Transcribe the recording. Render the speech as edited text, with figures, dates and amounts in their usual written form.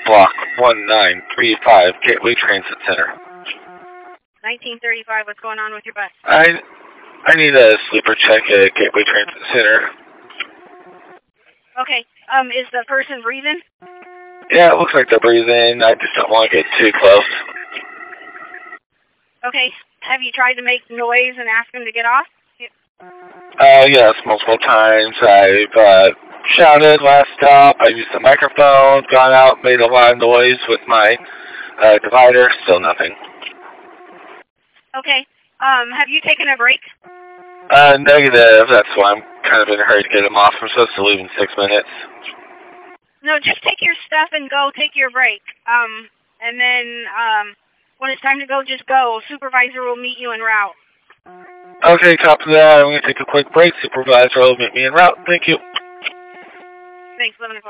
Block 1935, Gateway Transit Center. 1935, what's going on with your bus? I need a sleeper check at Gateway Transit Center. Okay, is the person breathing? Yeah, it looks like they're breathing. I just don't want to get too close. Okay, have you tried to make noise and ask them to get off? Yes, multiple times. I've shouted last stop. I used the microphone, gone out, made a lot of noise with my divider. Still nothing. Okay, have you taken a break? Negative. That's why I'm kind of in a hurry to get them off. I'm supposed to leave in 6 minutes. No, just take your stuff and go take your break. And then when it's time to go, just go. Supervisor will meet you en route. Okay, copy that. I'm going to take a quick break. Supervisor will meet me en route. Thank you. Thanks, 11 o'clock.